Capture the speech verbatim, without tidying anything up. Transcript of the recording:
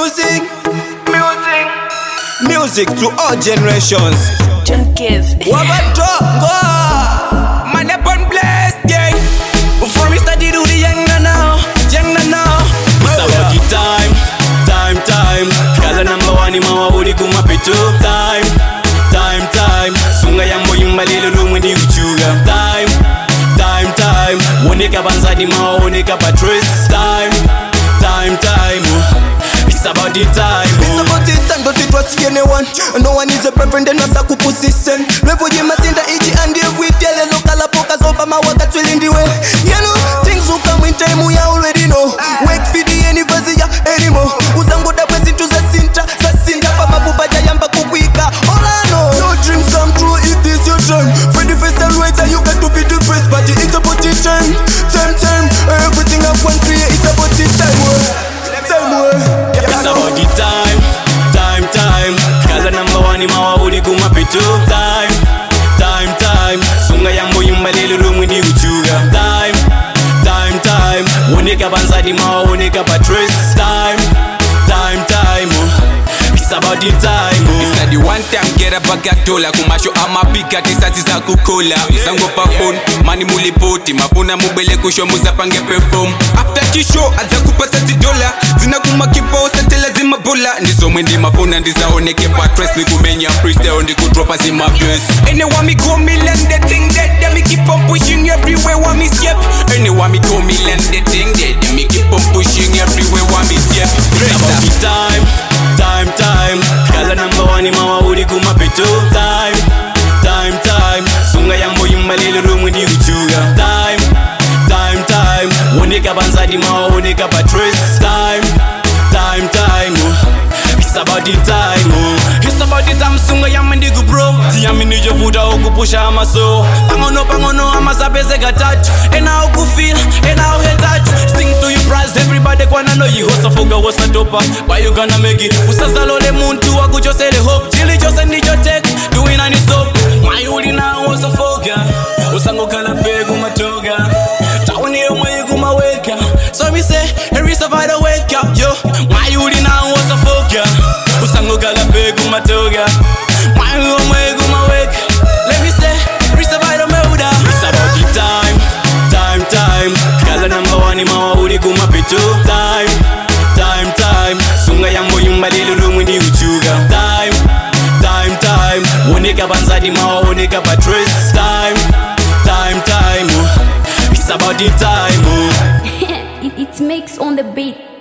Music, music, music to all generations. Junkies. Wabadongo, man upon blessed gang. Before we start to do the young now, young now. It's about the time, time, time. Kala number one in my uli kumapito. Time, time, time. Sunga ya moyo malilo lumwendi uchuga. Time, time, time. Wonika banzadi ma wonika patrice. Time, time, time. It's about the time. It's about the time, don't you trust anyone. No one is a preference, then not a position. Level you must in the age and every day. Local apokas over my work, that's in the way. You know, things will come in time, we already know. Wake for the anniversary anymore. Uzango da press into the center. The center for my buba jayamba kukwika. All I know, your dreams come true, it is your turn. For the first and right, you got to be the best. But it's about the time, time, time. Everything I want to hear, it's about the time. Time, it's about the time, time, time. Kala number one in my uli kumapito. Time, time, time. Sunga ya moyo malilo lumwendi uchuga. Time, time, time. Wonika banzadi ma wonika patrice. Time, time, time. It's about the time. It's the one time get a bagatola. Kumasho ama pika tisati za kukola. Mzango pa phone, mani mulipoti. Mafuna mubele kusho muzapange perform. After kisho, aza kupasa ti dola. Zina kuma kipo, satela zima bola. Niso mwendi mafuna ndiza oneke patrice. Nikumenya freestyle, ndikudropa zima verse. Anyone me go me land the thing dead. Then me keep on pushing everywhere one me step. Anyone me go me land the thing dead. Then me keep on pushing everywhere one me step. It's about the time, time, time. Kala number one in my uli kumapito. Time, time, time. Sunga ya moyo malilo lumwendi uchuga. Time, time, time. Wonika banzadi ma wonika patrice. Time, time, time. It's about the time. It's about the time. Sunga ya mendigu bro. Tia mini jovuda okupusha amaso. Pangono pangono amazabeze touch. And how ku feel, and how he touch. Sing to you prize everybody kwana know you hustle fuga what's a topa. Why you gonna make it? Usazalo le muntu waku just say the hope. Chili just need your tech. Doing any soap. My uli na hustle fuga. Usango kala pegu matoga. Tawani yo mwe guma weka. So we say, every survivor wake up, yo. My uli na hustle fuga. Usango kala pegu matoga. My uli mwe guma weka. Let me say, every survivor murder. It's about the time, time, time. Kala number one in my uli kumapito. Time, time, time. Sunga ya moyo malilo lumwendi uchuga. Time, time, time. Wonika banzadi ma wonika patrice. Time, time, time. It's about the time. it, it makes on the beat.